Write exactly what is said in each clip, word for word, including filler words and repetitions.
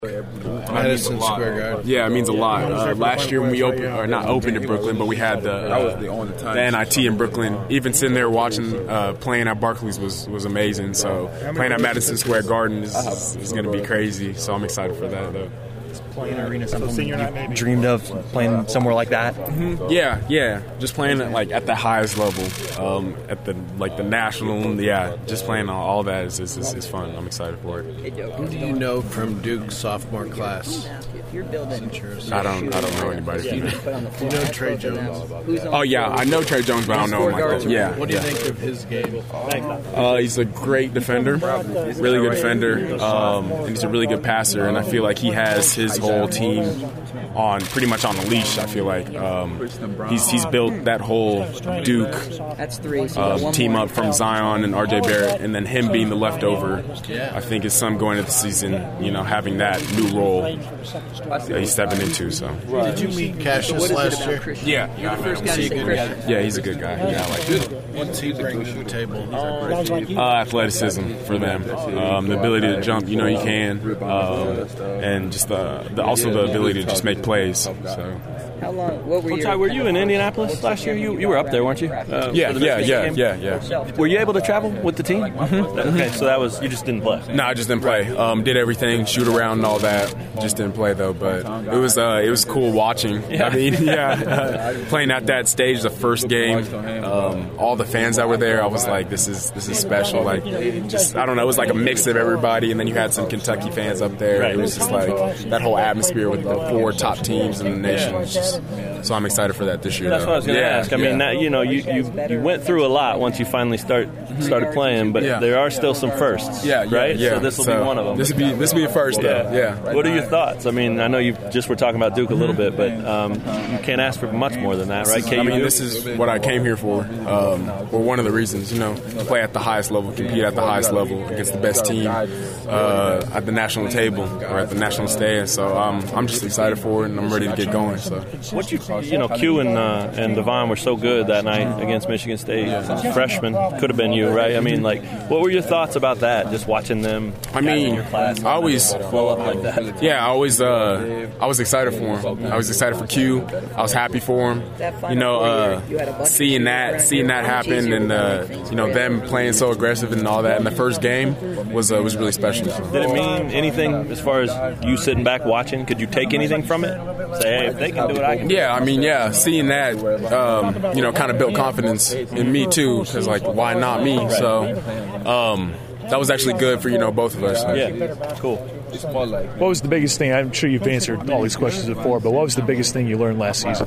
Madison Square Garden. Yeah, it means a lot. Uh, last year when we opened, or not opened in Brooklyn, but we had the, uh, the N I T in Brooklyn. Even sitting there watching, uh, playing at Barclays was, was amazing. So playing at Madison Square Garden is, is going to be crazy. So I'm excited for that, though. Playing an arena, something you dreamed of playing somewhere like that? Mm-hmm. Yeah, yeah. Just playing at, like at the highest level, um, at the like the national. Yeah, just playing all, all that is, is, is, is fun. I'm excited for it. Who do you know from Duke's sophomore class? I don't. I don't know anybody. Do you know Trey Jones? Oh yeah, I know Trey Jones, but I don't know him like that. Yeah. What do you yeah. think of his game? Uh, he's a great defender, really good defender, um, and he's a really good passer. And I feel like he has his whole team on pretty much on a leash. I feel like um, he's he's built that whole Duke uh, team up from Zion and R J Barrett, and then him being the leftover. I think is some going into the season, you know, having that new role that he's stepping into. So, did you meet Cassius last year? Yeah, yeah, I met him. Is he a good guy? Yeah, he's a good guy. Yeah, I like him. What's he bring to the table? Uh, athleticism for them, um, the ability to jump, you know, you can, um, and just the, the also the ability to just make plays. So. How long? What were you? Ty, were you in Indianapolis last year? You you were up there, weren't you? Uh, yeah, yeah, yeah, yeah, yeah. Were you able to travel with the team? Mm-hmm. Okay, so that was you just didn't play. No, I just didn't play. Um, did everything, shoot around and all that. Just didn't play though. But it was uh, it was cool watching. Yeah. I mean, yeah, uh, playing at that stage, the first game, um, all the fans that were there, I was like, this is this is special. Like, just I don't know, it was like a mix of everybody, and then you had some Kentucky fans up there. It was just like that whole atmosphere with the four top teams in the nation. Was just, so I'm excited for that this year. That's though. what I was going to yeah, ask. I yeah. mean, now, you know, you, you you went through a lot once you finally start started playing, but yeah. there are still some firsts. Yeah, yeah right. Yeah. So this will so be one of them. This will be this will be a first, though. Yeah. yeah. What are your thoughts? I mean, I know you just were talking about Duke a little bit, but um, you can't ask for much more than that, right? I mean, this is what I came here for. Um, well, one of the reasons, you know, play at the highest level, compete at the highest level against the best team uh, at the national table or at the national stage. So um, I'm just excited for it, and I'm ready to get going. So what you you know, Q and uh, and Devon were so good that night against Michigan State. Freshman could have been you, right? I mean, like, what were your thoughts about that? Just watching them. I mean, in your class, I always blow up like that. Yeah, I always uh, I was excited for him. I was excited for Q. I was happy for him. You know, uh, seeing that, seeing that happen, and uh, you know them playing so aggressive and all that in the first game was uh, was really special. Did it mean anything as far as you sitting back watching? Could you take anything from it? Say, hey, if they can do it, I can. Yeah, I mean, yeah, seeing that, um, you know, kind of built confidence in me too. Because like, why not me? So um, that was actually good for you know both of us. Yeah, cool. What was the biggest thing? I'm sure you've answered all these questions before, but what was the biggest thing you learned last season?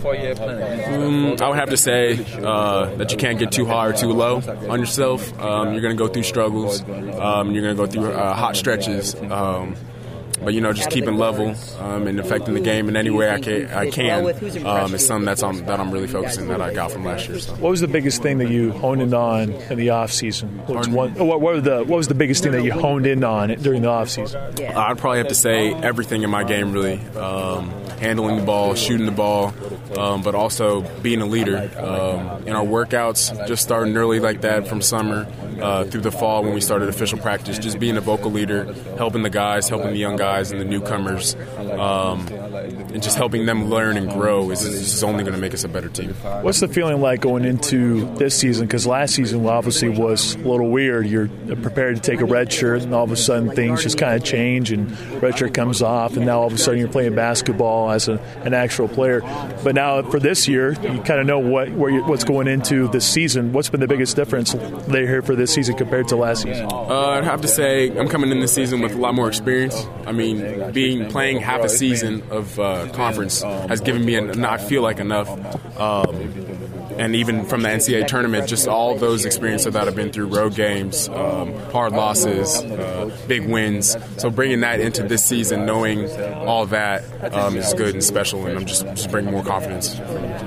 Um, I would have to say uh, that you can't get too high or too low on yourself. Um, you're going to go through struggles. Um, you're going to go through uh, hot stretches. Um, But, you know, just keeping level um, and affecting the game in any way I can, I can um, is something that's on, that I'm really focusing that I got from last year. So. What was the biggest thing that you honed in on in the off season? What, what, what, were the, what was the biggest thing that you honed in on during the off season? Uh, I'd probably have to say everything in my game, really. Um, handling the ball, shooting the ball, um, but also being a leader. Um, in our workouts, just starting early like that from summer uh, through the fall when we started official practice, just being a vocal leader, helping the guys, helping the young guys and the newcomers, um, and just helping them learn and grow is, is only going to make us a better team. What's the feeling like going into this season? Because last season obviously was a little weird. You're prepared to take a red shirt, and all of a sudden things just kind of change, and red shirt comes off, and now all of a sudden you're playing basketball as a, an actual player. But now for this year, you kind of know what where you, what's going into this season. What's been the biggest difference there here for this season compared to last season? Uh, I'd have to say I'm coming in this season with a lot more experience. I mean, being playing half a season of uh, conference has given me, an, I feel like, enough. Um, and even from the N C double A tournament, just all those experiences that I've been through, road games, um, hard losses, uh, big wins. So bringing that into this season, knowing all that um, is good and special, and I'm just, just bringing more confidence.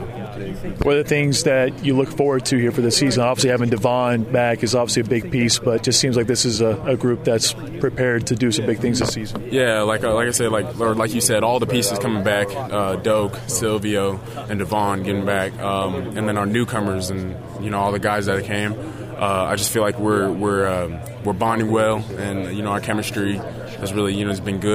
What are the things that you look forward to here for the season? Obviously, having Devon back is obviously a big piece, but it just seems like this is a, a group that's prepared to do some big things this season. Yeah, like uh, like I said, like or like you said, all the pieces coming back, uh, Doak, Silvio, and Devon getting back, um, and then our newcomers and you know all the guys that came. Uh, I just feel like we're we're um, we're bonding well, and you know our chemistry has really you know has been good.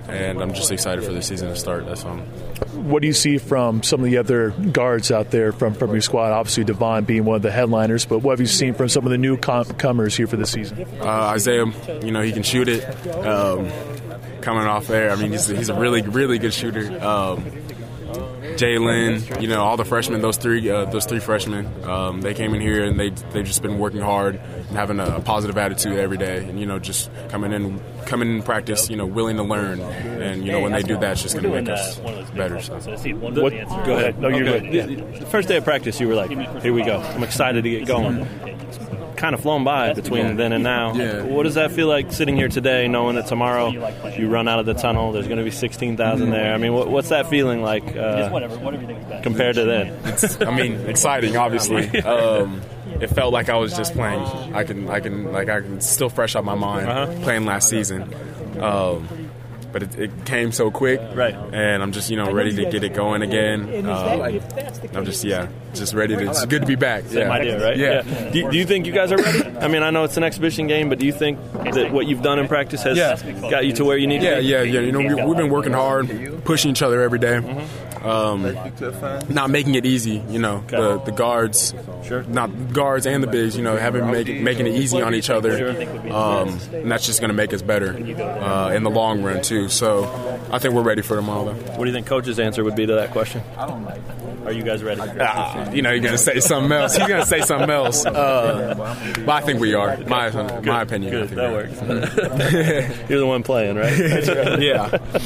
and I'm just excited for the season to start. That's all. What do you see from some of the other guards out there from, from your squad? Obviously, Devon being one of the headliners, but what have you seen from some of the newcomers here for the season? Uh, Isaiah, you know, he can shoot it. Um, coming off there, I mean, he's, he's a really, really good shooter. Um, Jalen, you know, all the freshmen, those three, uh, those three freshmen, um, they came in here and they they've just been working hard and having a, a positive attitude every day, and you know, just coming in, coming in practice, you know, willing to learn, and you know, when they do that, it's just going to make us better. So. What, go ahead. No, you're okay. good. The first day of practice, you were like, "Here we go! I'm excited to get going." Kind of flown by between then and now. Yeah. What does that feel like sitting here today, knowing that tomorrow you run out of the tunnel, there's going to be sixteen thousand there? I mean, what, what's that feeling like uh, compared to then? It's, I mean, exciting, obviously. Um, it felt like I was just playing. I can, I can, like, I can still fresh out my mind uh-huh. playing last season. Um, But it, it came so quick, right? And I'm just, you know, ready to get it going again. Um, I'm just, yeah, just ready to. It's good to be back. Same yeah. idea, right? Yeah. yeah. Do, do you think you guys are ready? I mean, I know it's an exhibition game, but do you think that what you've done in practice has yeah. got you to where you need yeah, to be? Yeah, yeah, yeah. You know, we, we've been working hard, pushing each other every day. Mm-hmm. Um, not making it easy, you know. Okay. The the guards, sure. not guards and the bigs, you know, having make, making it easy on each other, um, and that's just going to make us better uh, in the long run too. So I think we're ready for tomorrow. Though. What do you think Coach's answer would be to that question? Are you guys ready? Uh, you know, you're going to say something else. He's going to say something else. Uh, but I think we are. My Good. my opinion. Good. That works. You're the one playing, right? Yeah.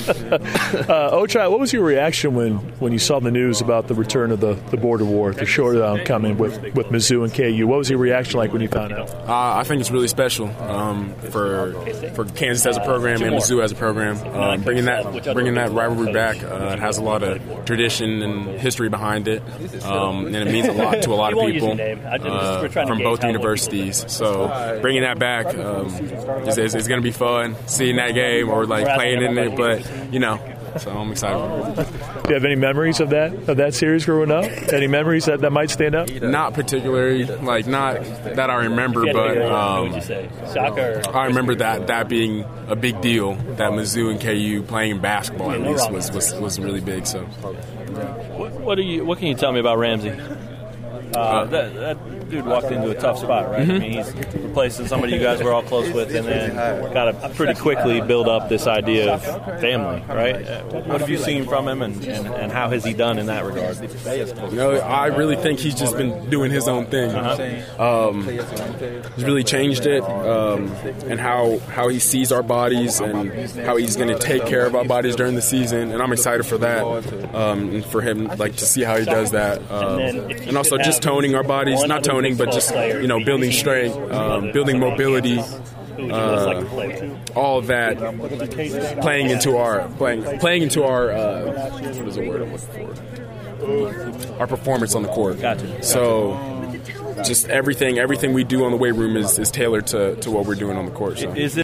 uh, Ochai, what was your reaction when, when you saw the news about the return of the, the border war, the showdown coming with, with Mizzou and K U? What was your reaction like when you found out? Uh, I think it's really special um, for for Kansas as a program and Mizzou as a program. Um, bringing that bringing that rivalry back. Uh, it has a lot of tradition and history behind it, um, and it means a lot to a lot of people uh, from both universities. So bringing that back um, is, is, is going to be fun. Seeing that game or like playing in it, but you know. So I'm excited. Do you have any memories of that of that series growing up? Any memories that, that might stand out? Not particularly, like not that I remember, but um, I remember that that being a big deal. That Mizzou and K U playing basketball at least was, was, was really big. So, what, what are you? What can you tell me about Ramsey? Uh, that, that dude walked into a tough spot, right? Mm-hmm. I mean, he's replacing somebody you guys were all close with, and then got to pretty quickly build up this idea of family, right? Uh, what have you seen from him, and, and, and how has he done in that regard? You know, I really think he's just been doing his own thing. Uh-huh. Um, he's really changed it, um, and how how he sees our bodies, and how he's going to take care of our bodies during the season, and I'm excited for that, um, and for him, like, to see how he does that, um, and also just toning our bodies, not toning, but just, you know, building strength, um, building mobility, uh, all of that playing into our playing playing into our uh, what is the word I'm looking for? Our performance on the court. Gotcha. So just everything everything we do on the weight room is, is tailored to, to what we're doing on the court. So. Is it